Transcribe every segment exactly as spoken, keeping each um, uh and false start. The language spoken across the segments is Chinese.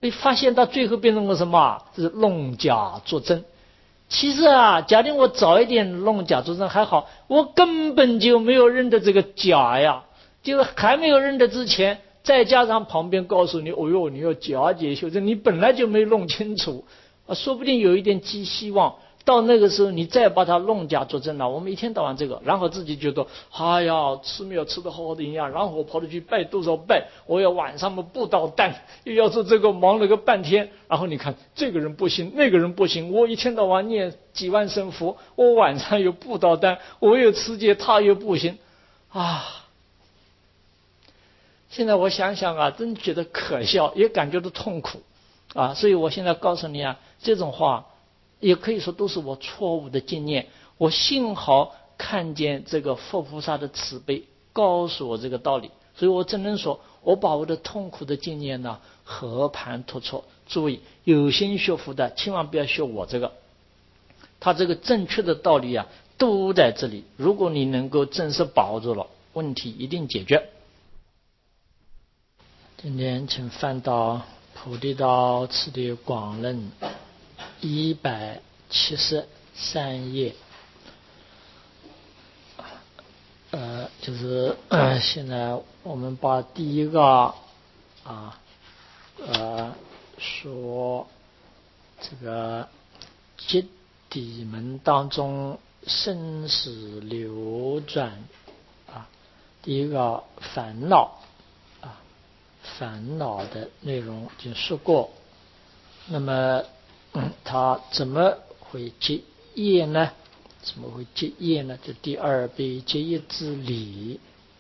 被发现到最后变成了什么？这是弄假作真。其实啊，假定我早一点弄假作真还好，我根本就没有认得这个假呀，就还没有认得之前，再加上旁边告诉你，哦哟，你要假解修正，你本来就没弄清楚啊，说不定有一点寄希望。到那个时候，你再把它弄假作真了，我们一天到晚这个，然后自己觉得，哎呀，吃没有吃得好好的营养，然后我跑着去拜多少拜，我要晚上嘛布道担，又要做这个忙了个半天，然后你看这个人不行，那个人不行，我一天到晚念几万声佛，我晚上有布道担，我有持戒，他又不行，啊！现在我想想啊，真觉得可笑，也感觉到痛苦，啊！所以我现在告诉你啊，这种话。也可以说都是我错误的经验，我幸好看见这个佛菩萨的慈悲告诉我这个道理，所以我只能说我把我的痛苦的经验呢和盘托出。注意，有心学佛的千万不要学我这个，他这个正确的道理啊都在这里，如果你能够正式把握住了，问题一定解决。今天请翻到菩提道次第广论一百七十三页，呃，就是、呃、现在我们把第一个啊，呃，说这个揭底门当中生死流转啊，第一个烦恼啊，烦恼的内容已经说过，那么。嗯，他怎么会结业呢？怎么会结业呢？这第二被结业之理，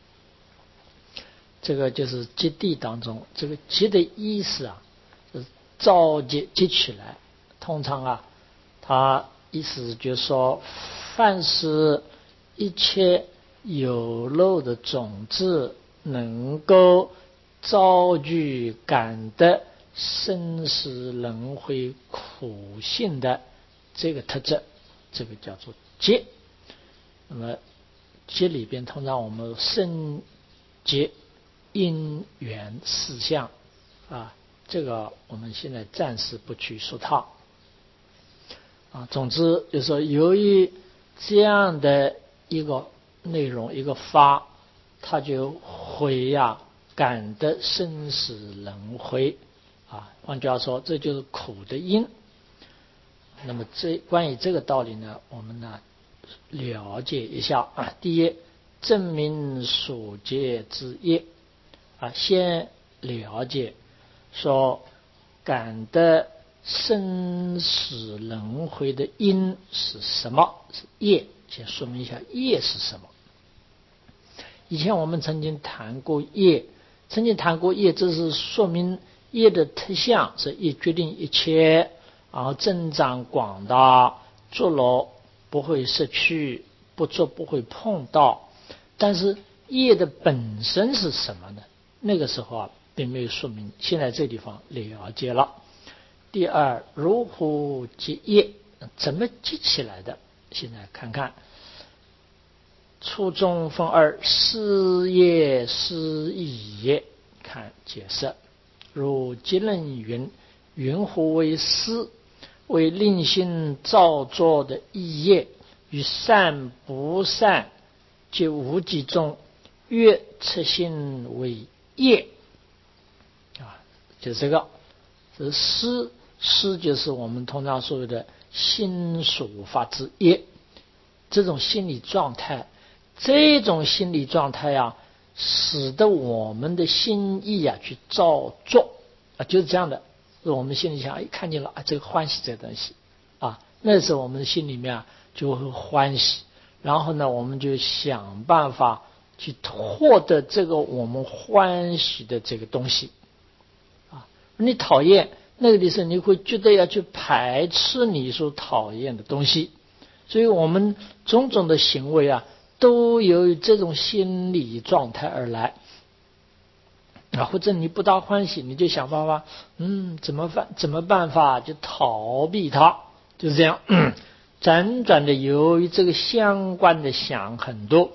这个就是结谛当中，这个结的意思啊，就是召结结起来。通常啊，他意思就是说，凡是一切有漏的种子，能够遭具感的生死轮回苦性的这个特质，这个叫做结。那么结里边通常我们生结因缘四项啊，这个我们现在暂时不去说它啊。总之就是说，由于这样的一个内容一个法，它就会呀感得生死轮回啊，换句话说，这就是苦的因。那么这关于这个道理呢，我们呢了解一下啊。第一，证明所结之业啊，先了解说感得生死轮回的因是什么，是业。先说明一下业是什么。以前我们曾经谈过业，曾经谈过业，这是说明业的特相是业决定一切，然后增长广大，做了不会失去，不做不会碰到。但是业的本身是什么呢？那个时候啊并没有说明，现在这地方了解了。第二，如何结业，怎么结起来的？现在看看初中分二，思业思义业。看解释，如结论云：云何为思？为令心造作的意业，与善不善及无记中，越测心为业啊，就这个是思。思就是我们通常所谓的心所发之业，这种心理状态。这种心理状态呀、啊，使得我们的心意啊去造作啊，就是这样的。我们心里想，哎，看见了啊，这个欢喜这个东西啊，那时候我们的心里面啊就会欢喜，然后呢，我们就想办法去获得这个我们欢喜的这个东西啊。你讨厌那个的时候，你会觉得要去排斥你所讨厌的东西，所以我们种种的行为啊。都由于这种心理状态而来啊，或者你不大欢喜，你就想办法，嗯，怎么办？怎么办法就逃避它，就是这样，嗯、辗转的由于这个相关的想很多，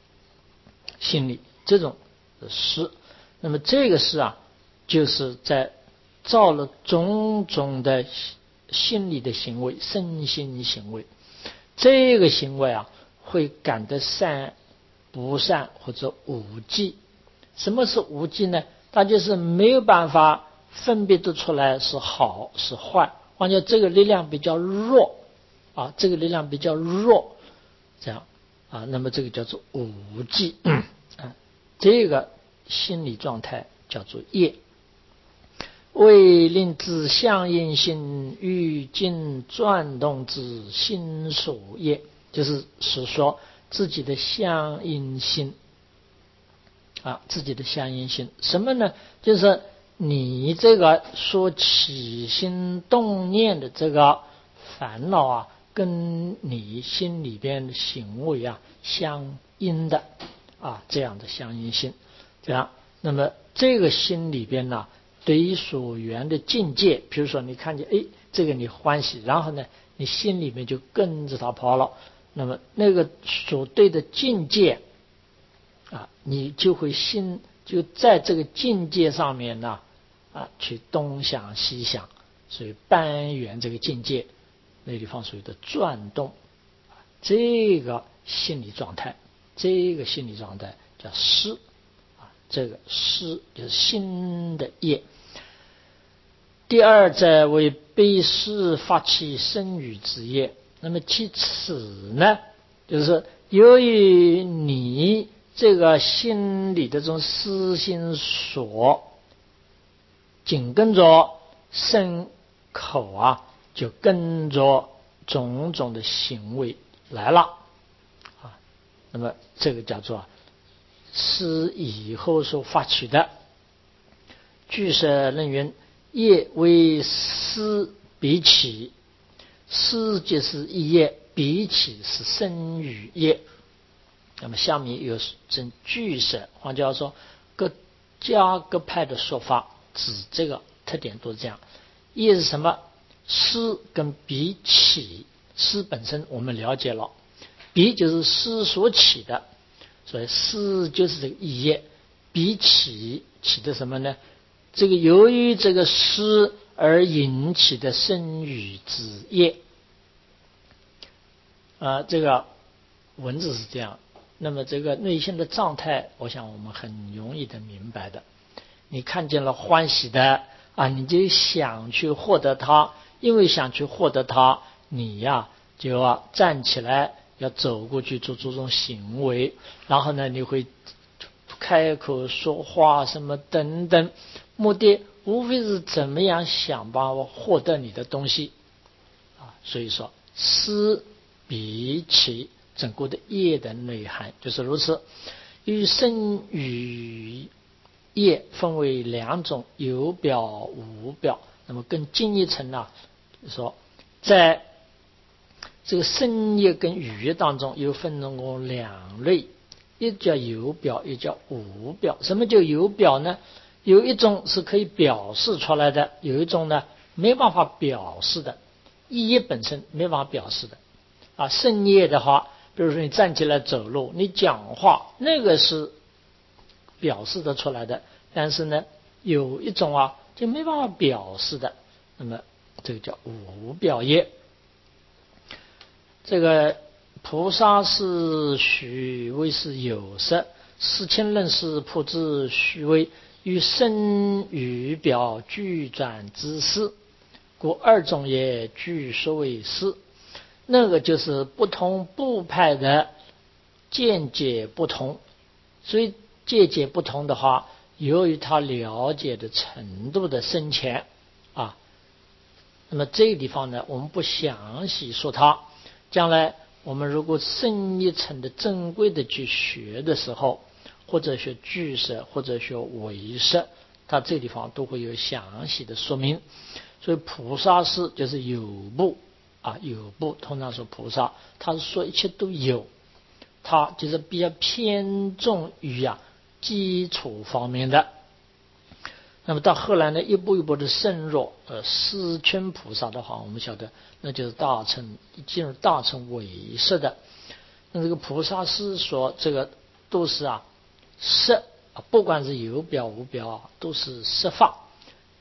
心理这种事，那么这个事啊，就是在造了种种的心理的行为，身心行为。这个行为啊，会感得善、不善或者无记。什么是无记呢？它就是没有办法分别得出来是好是坏，而且这个力量比较弱啊，这个力量比较弱，这样啊，那么这个叫做无记啊，这个心理状态叫做业。为令之相应心，欲尽转动之心所业，就是是说自己的相应心啊，自己的相应心什么呢？就是你这个所起心动念的这个烦恼啊，跟你心里边的行为啊相应的啊，这样的相应心，这样，那么这个心里边呢，对于所缘的境界，比如说你看见哎，这个你欢喜，然后呢，你心里面就跟着他跑了，那么那个所对的境界啊，你就会心就在这个境界上面呢啊，去东想西想，所以攀缘这个境界，那地方属于的转动，这个心理状态，这个心理状态叫思啊，这个思就是心的业。第二，在为悲思发起生语之业。那么其次呢，就是由于你这个心里的这种思心所紧跟着身口啊，就跟着种种的行为来了啊。那么这个叫做思以后所发起的。据舍论云：业为思彼起，思就是一业，彼起是生语业。那么下面有证据舍，换句话说，各家各派的说法指这个特点都是这样。业是什么？思跟彼起，思本身我们了解了，彼就是思所起的，所以思就是这个一业，彼起起的什么呢？这个由于这个思而引起的生语之业啊，这个文字是这样。那么这个内心的状态，我想我们很容易的明白的。你看见了欢喜的啊，你就想去获得它，因为想去获得它，你呀就要站起来，要走过去做这种行为，然后呢，你会开口说话什么等等，目的无非是怎么样想办法获得你的东西啊。所以说，思彼起整个的业的内涵就是如此。与生语业分为两种，有表无表。那么更进一层呢，就是说在这个生业跟语业当中又分成过两类，一叫有表，一叫无表。什么叫有表呢？有一种是可以表示出来的，有一种呢没办法表示的，意业本身没办法表示的啊。生业的话，比如说你站起来走路，你讲话，那个是表示得出来的，但是呢有一种啊就没办法表示的，那么这个叫无表业。这个菩萨是虚为是有色，世亲论是普智虚为，与身语表俱转之事，故二种也俱说为是。那个就是不同部派的见解不同，所以见解不同的话，由于他了解的程度的深浅啊，那么这个地方呢，我们不详细说它。将来我们如果深一层的正规的去学的时候，或者学俱舍，或者学唯识，它这地方都会有详细的说明。所以菩萨是就是有部啊，有部通常说菩萨，他是说一切都有，他就是比较偏重于啊基础方面的。那么到后来呢，一步一步的深入，呃，思圈菩萨的话，我们晓得那就是大乘进入大乘唯识的。那这个菩萨是说，这个都是啊色，不管是有表无表，都是色法。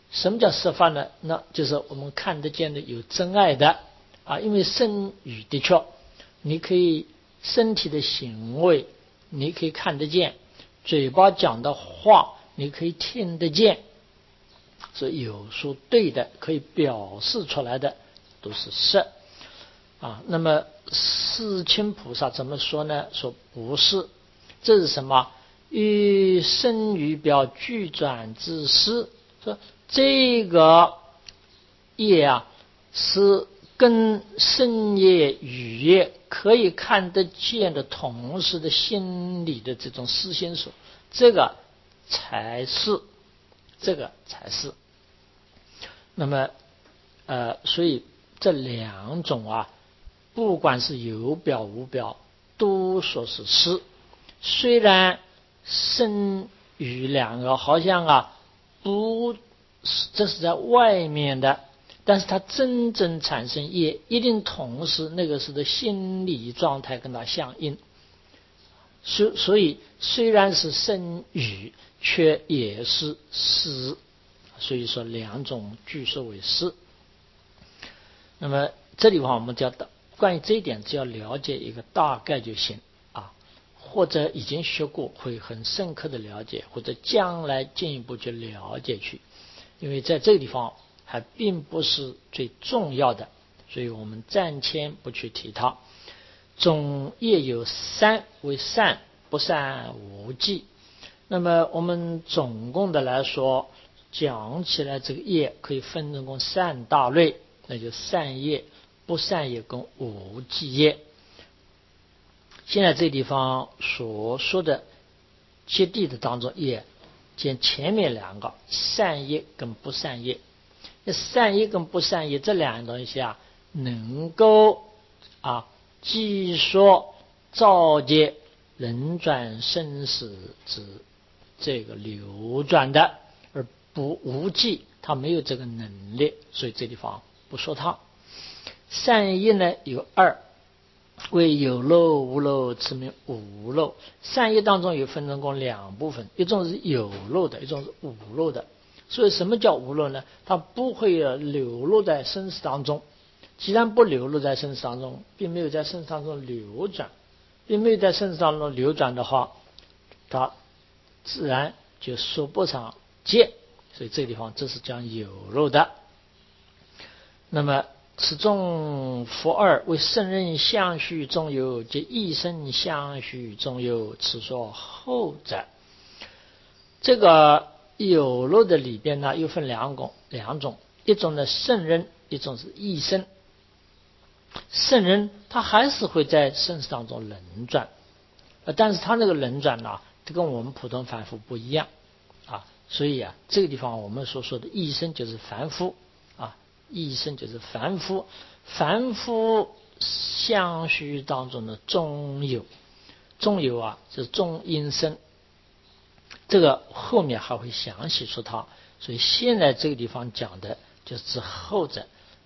什么叫色法呢？那就是我们看得见的有真爱的啊，因为身语的确，你可以身体的行为你可以看得见，嘴巴讲的话你可以听得见，所以有说对的可以表示出来的都是色啊。那么世亲菩萨怎么说呢？说不是，这是什么？与身语表俱转之事，说这个业啊是跟身业语业可以看得见的同时的心理的这种思心所，这个才是这个才是那么呃，所以这两种啊，不管是有表无表，都说是事。虽然身语两个好像啊不，这是在外面的，但是它真正产生业，一定同时那个是的心理状态跟它相应。所所以虽然是身语，却也是事。所以说两种俱说为事。那么这里的话，我们就要关于这一点，只要了解一个大概就行啊，或者已经学过会很深刻的了解，或者将来进一步去了解去，因为在这个地方还并不是最重要的，所以我们暂且不去提它。总业有三，为善、不善、无记。那么我们总共的来说，讲起来这个业可以分成三大类，那就善业、不善业跟无记业。现在这个地方所说的接地的当中业，见前面两个善业跟不善业。那善业跟不善业这两样东西啊，能够啊既说造业人转生死之这个流转的，而不无记，他没有这个能力，所以这地方不说他。善业呢有二，为有漏无漏，此名无漏。善业当中有分成过两部分，一种是有漏的，一种是无漏的。所以什么叫无漏呢？它不会流露在生死当中。既然不流露在生死当中，并没有在生死当中流转，并没有在生死当中流转的话，它自然就说不上戒。所以这个地方这是讲有漏的。那么此中佛二，为圣人相续中有，即一生相续中有，此说后者。这个有漏的里边呢，又分两种，两种，一种呢圣人，一种是异生。圣人他还是会在生死当中轮转，但是他那个轮转呢，这跟我们普通凡夫不一样啊。所以啊，这个地方我们所说的异生就是凡夫啊，异生就是凡夫，凡夫相续当中的中有，中有啊就是中阴身。这个后面还会详细说它，所以现在这个地方讲的就是指后者。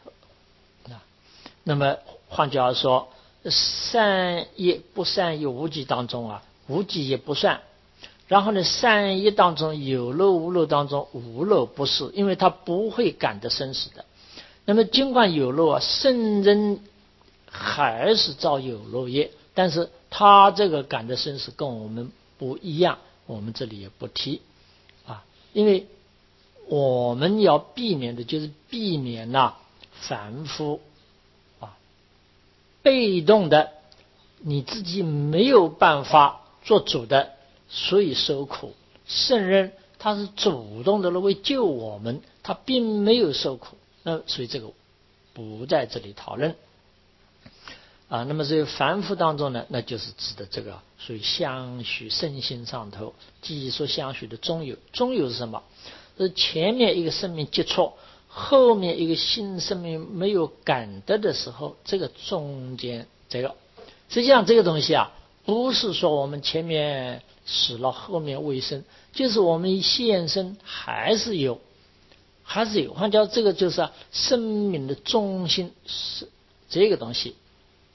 那么换句话说，善业不善业无记当中啊，无记也不算。然后呢，善业当中有漏无漏当中无漏不是，因为它不会感得生死的。那么尽管有漏啊，圣人还是造有漏业，但是他这个感得生死跟我们不一样，我们这里也不提啊，因为我们要避免的就是避免呐、啊、凡夫啊被动的，你自己没有办法做主的，所以受苦。圣人他是主动的为救我们，他并没有受苦，那所以这个不在这里讨论啊。那么这个凡夫当中呢，那就是指的这个属于相续身心上头，即说相续的中有。中有是什么？是前面一个生命接触，后面一个新生命没有感得的时候，这个中间这个，实际上这个东西啊，不是说我们前面死了后面未生，就是我们现生还是有，还是有。换句话说，这个就是、啊、生命的中心是这个东西。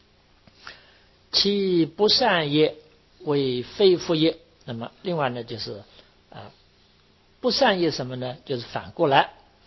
其不善业为非福业。那么另外呢，就是啊、呃，不善业什么呢？就是反过来，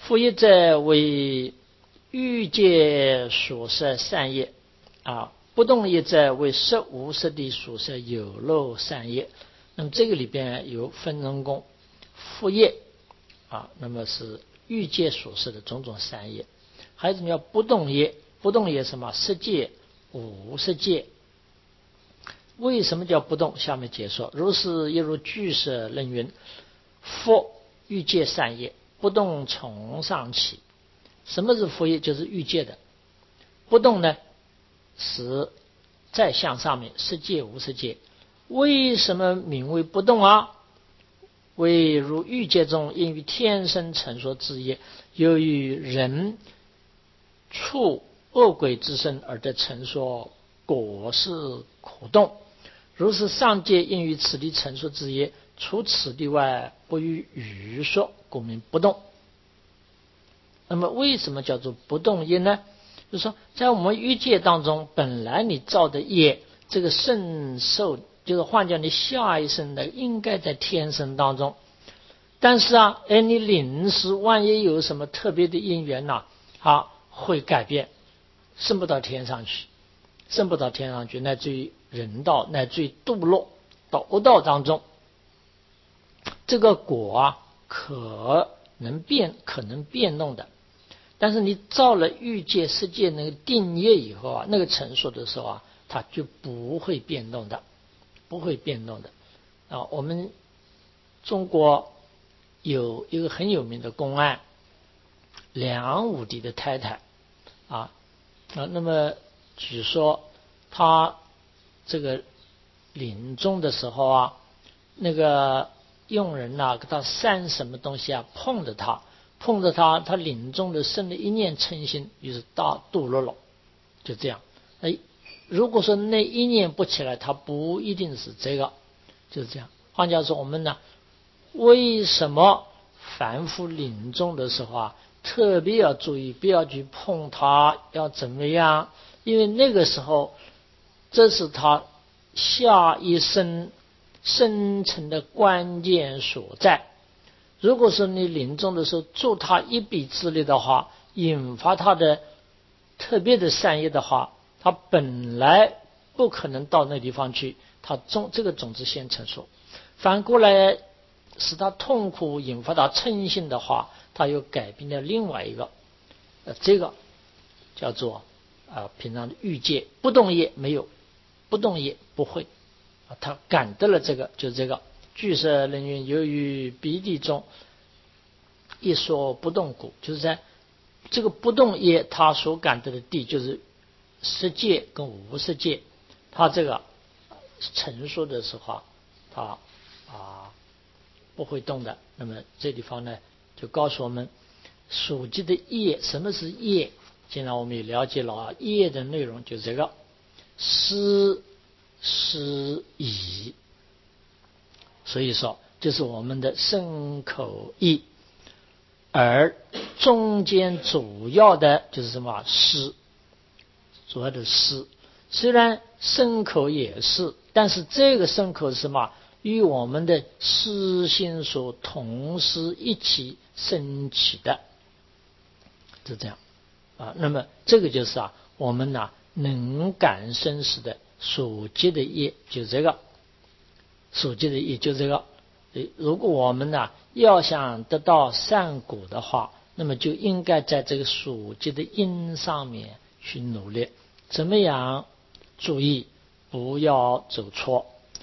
复业者为欲界所摄善业啊，不动业者为色无色地所摄有漏善业。那么这个里边有分成功、复业啊，那么是欲界所摄的种种善业。还有什么叫不动业？不动业什么？色界、无色界。为什么叫不动？下面解说：如是亦如俱舍论云：复欲界善业，不动从上起。什么是复业？就是欲界的。不动呢，是再向上面，色界、无色界。为什么名为不动啊？为如欲界中因于天生成所之业，由于人处恶鬼之身而得成所，果是苦动。如是上界因于此地成所之业，除此地外不与余说，故名不动。那么为什么叫做不动业呢？就是说在我们欲界当中，本来你造的业，这个圣受，就是换叫你下一生的应该在天生当中，但是啊，哎，你临时万一有什么特别的因缘呐、啊，啊，会改变，升不到天上去，升不到天上去，乃至于人道，乃至于堕落到恶道当中。这个果啊，可能变，可能变动的。但是你造了欲界、色界那个定业以后啊，那个成熟的时候啊，它就不会变动的，不会变动的啊。我们中国有一个很有名的公案，梁武帝的太太啊，啊，那么据说他这个临终的时候啊，那个佣人呐、啊，给他扇什么东西啊，碰着他。碰着他，他临终的生了一念嗔心，于是大堕落了，就这样。哎，如果说那一念不起来，他不一定是这个，就是这样。换句话说，我们呢，为什么凡夫临终的时候啊，特别要注意，不要去碰他，要怎么样？因为那个时候，这是他下一生生成的关键所在。如果说你临终的时候助他一臂之力的话，引发他的特别的善业的话，他本来不可能到那地方去，他种这个种子先成熟。反过来使他痛苦，引发他嗔心的话，他又改变了另外一个，呃，这个叫做啊、呃、平常的欲界不动业没有，不动业不会啊，他感得了这个，就是这个。俱舍论云：由于彼地中一说不动故，就是在这个不动业，他所感得的地就是色界跟无色界，他这个陈述的时候，他啊不会动的。那么这地方呢，就告诉我们属记的业，什么是业？现在我们也了解了啊，业的内容就是这个思思疑。所以说，这是我们的身口意，而中间主要的就是什么思，主要的思。虽然身口也是，但是这个身口是什么？与我们的思心所同时一起升起的，就这样啊。那么这个就是啊，我们呢、啊、能感生死的所结的业，就这个。所记的也就这个，如果我们呢要想得到善果的话，那么就应该在这个所记的因上面去努力。怎么样？注意不要走错，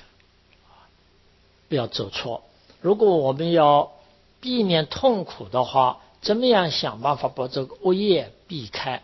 不要走错。如果我们要避免痛苦的话，怎么样想办法把这个恶业避开？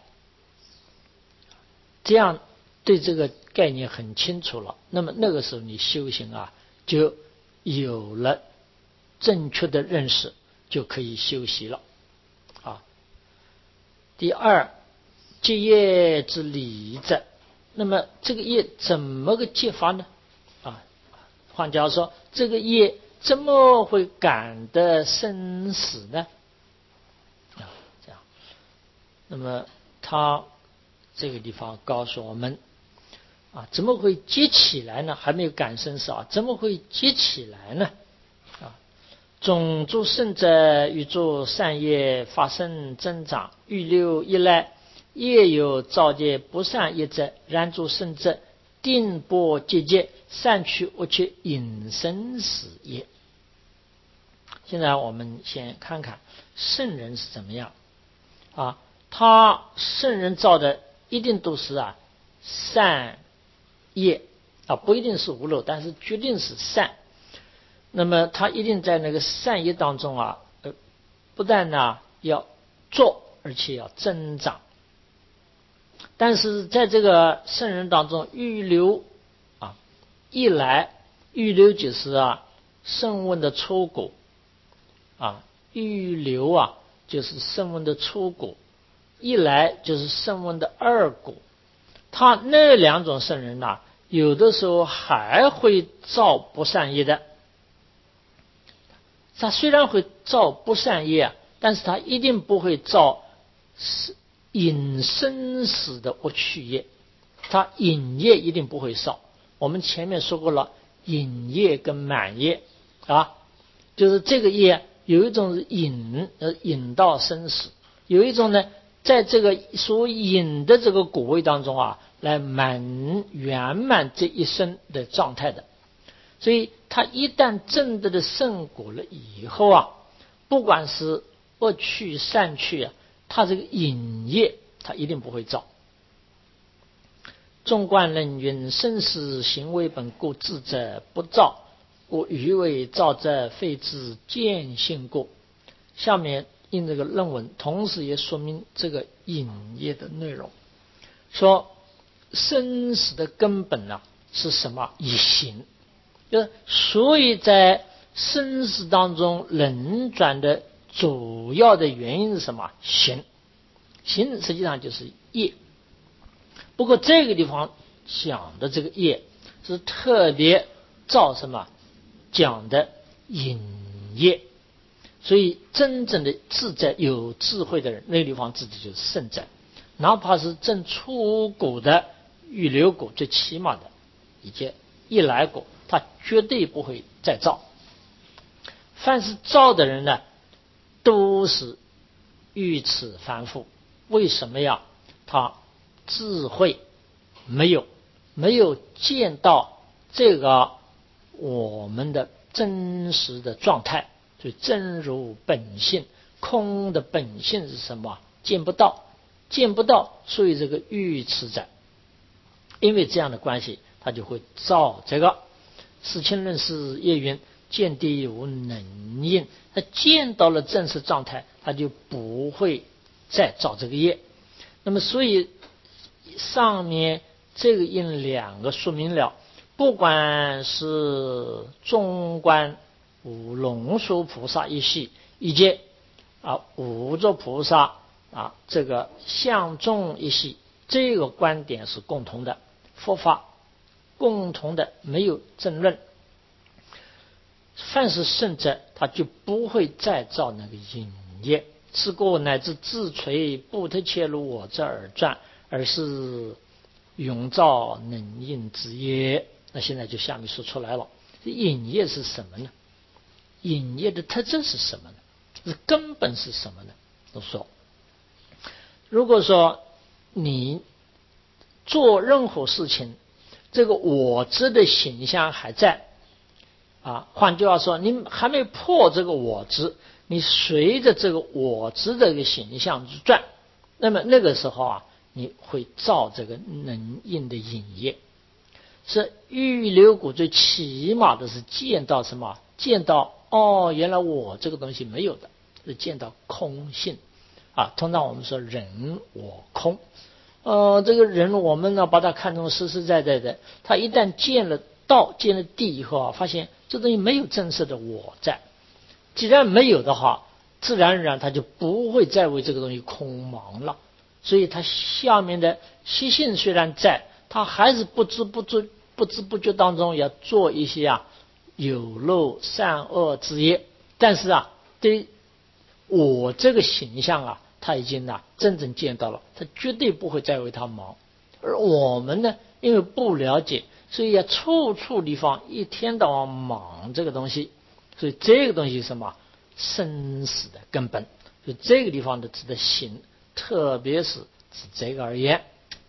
这样对这个概念很清楚了，那么那个时候你修行啊就有了正确的认识，就可以修习了啊。第二，结业之理者，那么这个业怎么个结法呢？啊，换句话说，这个业怎么会感得生死呢？啊，这样，那么他这个地方告诉我们啊，怎么会结起来呢？还没有感生死啊，怎么会结起来呢？啊， 种诸圣者欲诸善业发生增长，欲留一来，业有造业不善业者，然诸圣者定波结界，善趣恶趣引生死业。现在我们先看看圣人是怎么样啊？他圣人造的一定都是啊善业啊，不一定是无漏，但是决定是善。那么他一定在那个善业当中啊，呃，不但呢要做，而且要增长。但是在这个圣人当中，预留啊，一来预留就是啊圣问的初果啊，预留啊就是圣问的初果，一来就是圣问的二果。他那两种圣人呐、啊，有的时候还会造不善业的。他虽然会造不善业啊，但是他一定不会造引生死的恶趣业，他引业一定不会造。我们前面说过了，引业跟满业啊，就是这个业有一种是引呃引到生死，有一种呢在这个所引的这个果位当中啊，来满圆满这一生的状态的。所以他一旦证得的圣果了以后啊，不管是恶趣善趣啊，他这个引业他一定不会造。纵观论云：生死行为本故，智者不造，故余为造者，废之见性故。下面印这个论文，同时也说明这个引业的内容，说生死的根本呢、啊、是什么？以行。就所以在生死当中轮转的主要的原因是什么？行。行实际上就是业。不过这个地方讲的这个业是特别造什么？讲的引业。所以真正的自在有智慧的人，那个地方自己就是圣者。哪怕是正出果的预留果，最起码的以及一来果，他绝对不会再造。凡是造的人呢，都是愚痴凡夫。为什么呀？他智慧没有，没有见到这个我们的真实的状态。所以真如本性，空的本性是什么？见不到，见不到，所以这个愚痴在。因为这样的关系，他就会造这个。世亲论是业云：见地无能应。他见到了真实状态，他就不会再造这个业。那么所以上面这个印两个说明了，不管是中观五龙树菩萨一系，以及啊五座菩萨啊这个相众一系，这个观点是共同的，佛法共同的，没有争论。凡是圣者，他就不会再造那个引业，是过乃至自垂不特切入我这而转，而是永造能应之业。那现在就下面说出来了，引业是什么呢？引业的特征是什么呢？是根本是什么呢？都说，如果说你做任何事情，这个我执的形象还在啊，换句话说，你还没破这个我执，你随着这个我执的一个形象去转，那么那个时候啊，你会造这个能应的引业。是预留果最起码的是见到什么？见到哦，原来我这个东西没有的，是见到空性啊。通常我们说人我空，呃，这个人我们呢把它看成实实在在的，他一旦见了道、见了地以后啊，发现这东西没有真实的我在。既然没有的话，自然而然他就不会再为这个东西空茫了。所以他下面的习性虽然在，他还是不知不知不知不觉当中要做一些啊有漏善恶之业，但是啊，对我这个形象啊，他已经啊真正见到了，他绝对不会再为他忙。而我们呢，因为不了解，所以要处处地方一天到晚忙这个东西所以这个东西是什么？生死的根本。所以这个地方的指的行，特别是指这个而言。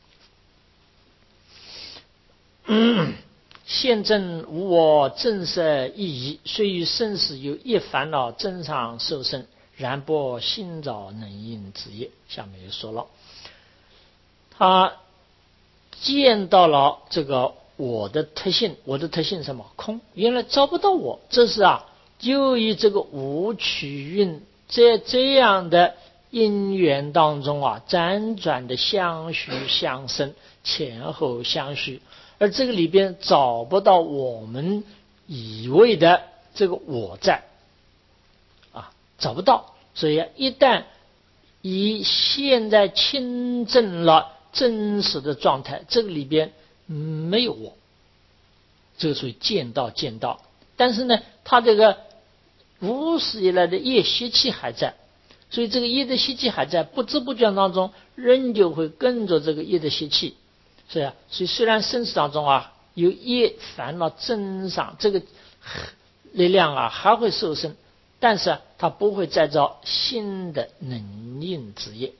嗯，现正无我正色一疑，虽与生死有一烦恼真常受生，然不心照能应之业。下面又说了，他见到了这个我的特性，我的特性是什么？空，原来找不到我，这是啊，由于这个无取运在这样的因缘当中啊，辗转的相续相生，前后相续，而这个里边找不到我们以为的这个我在啊，找不到。所以一旦以现在亲证了真实的状态，这个里边没有我，这个属于见到见到。但是呢，他这个无始以来的业习气还在，所以这个业的习气还在，不知不觉当中仍旧会跟着这个业的习气。是啊，所以虽然生死当中啊有业烦恼增上，这个力量啊还会受生，但是啊它不会再造新的能应之业，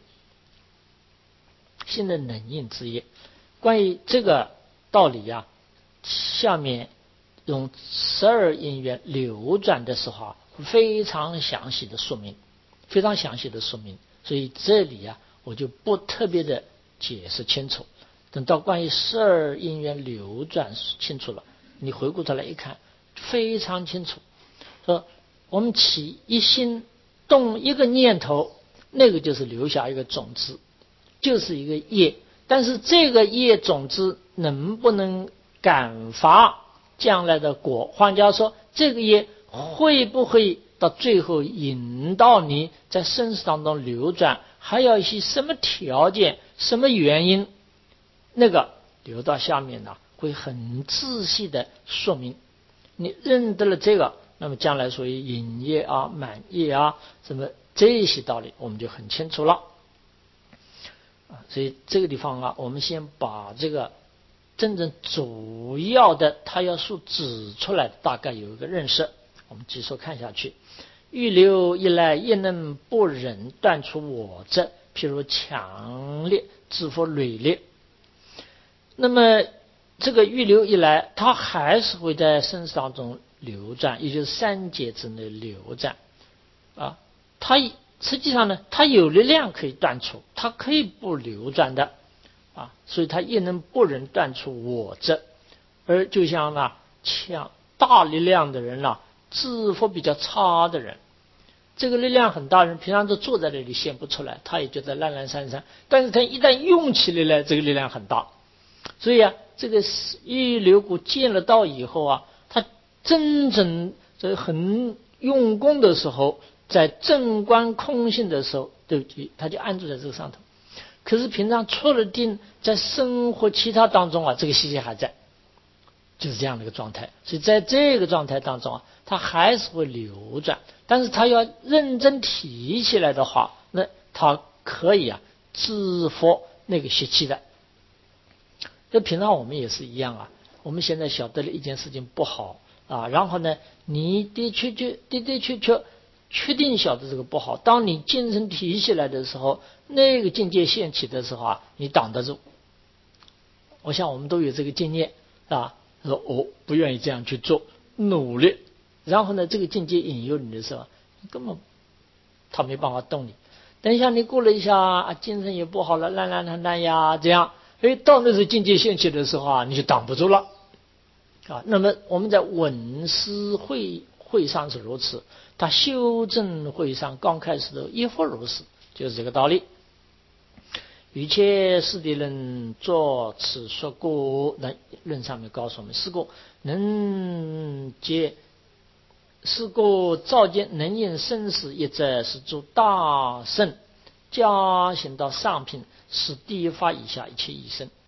新的能应之业。关于这个道理啊，下面用十二因缘流转的时候啊，非常详细的说明，非常详细的说明。所以这里啊，我就不特别的解释清楚。等到关于十二因缘流转清楚了，你回过头来一看，非常清楚。说我们起一心动一个念头，那个就是留下一个种子，就是一个业。但是这个业种子能不能感发将来的果？换句话说，这个业会不会到最后引导你在生死当中流转？还要一些什么条件、什么原因？那个留到下面呢，会很仔细的说明。你认得了这个，那么将来属于引业啊、满业啊，什么这些道理，我们就很清楚了。所以这个地方啊，我们先把这个真正主要的他要所指出来的大概有一个认识，我们继续看下去。欲流一来，亦能不忍断除我者，譬如强烈自负锐烈。那么这个欲流一来，它还是会在生死当中流转，也就是三界之内流转啊。它实际上呢，它有力量可以断除，它可以不流转的啊，所以它也能不忍断除我者。而就像呢，强大力量的人啊，自负比较差的人，这个力量很大的人，平常都坐在那里显不出来，他也觉得懒懒散散，但是他一旦用起来了，这个力量很大。所以啊，这个欲流故见了道以后啊，他真正这很用功的时候，在正观空性的时候，对不对？他就安住在这个上头。可是平常出了定，在生活其他当中啊，这个习气还在，就是这样的一个状态。所以在这个状态当中啊，他还是会流转，但是他要认真提起来的话，那他可以啊制服那个习气的。这平常我们也是一样啊，我们现在晓得了一件事情不好啊，然后呢，你的确确的的确确确定晓得这个不好，当你精神提起来的时候，那个境界现起的时候啊，你挡得住。我想我们都有这个经验啊，说我不愿意这样去做，努力，然后呢，这个境界引诱你的时候，根本他没办法动你。等一下你过了一下啊，精神也不好了，烂烂烂烂呀，这样。哎，到那时境界现起的时候啊，你就挡不住了啊。那么我们在闻思会会上是如此，他修正会上刚开始的亦复如此，就是这个道理。与切是敌人作此说故，那论上面告诉我们，是故能解，是故照见能应生死一者，是诸大圣加行到上品，是第一法以下一切一生。